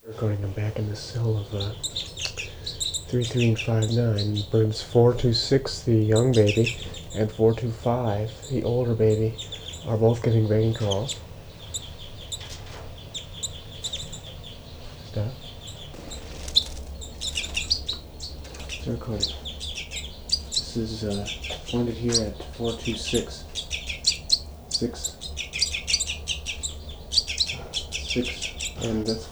Recording, I'm back in the cell of 3359. Birds 426, the young baby, and 425, the older baby, are both giving mating calls. Stop. It's recording. This is pointed here at 426. 6. And that's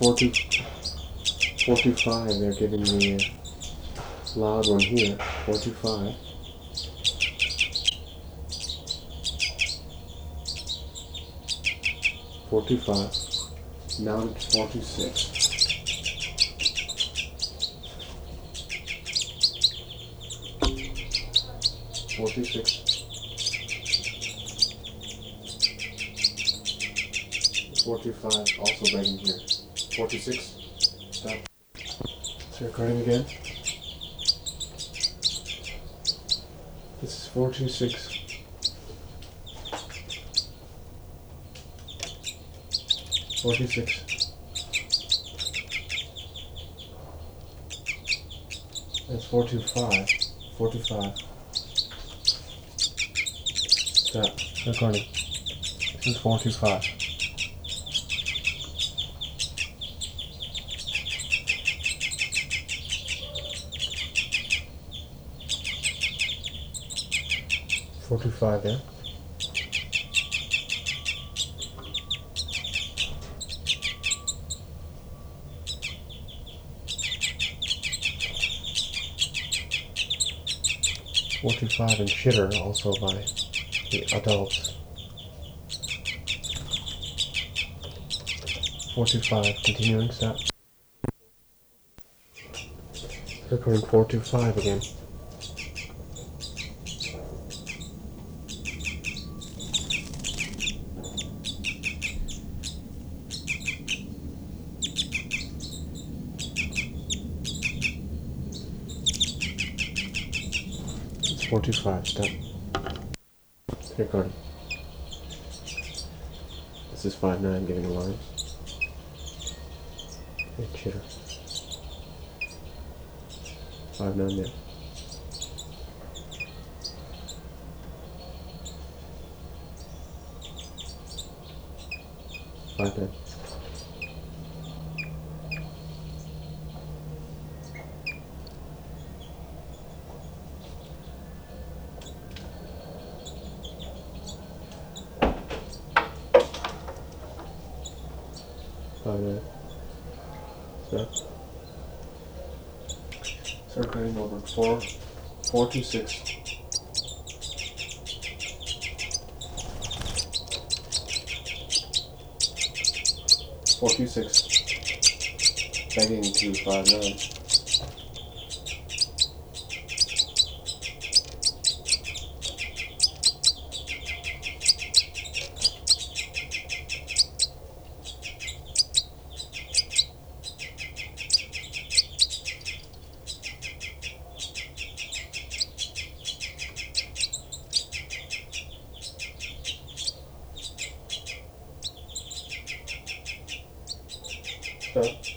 425. They're giving the loud one here. 425. Now it's 426. 426. 425 also breaking here. 426. Stop. It's recording again. This is 426. 426. That's 425. 425. Stop. Recording. This is 425. 425 there. .45 and chitter also by the adults. 425 continuing. Stop. Recording 425 again. It's 425. Stop. Recording. This is 59 giving alarms. And chitter. 59 there. 59. Stop. Circling over 426. 426. Banging to 59. Stop.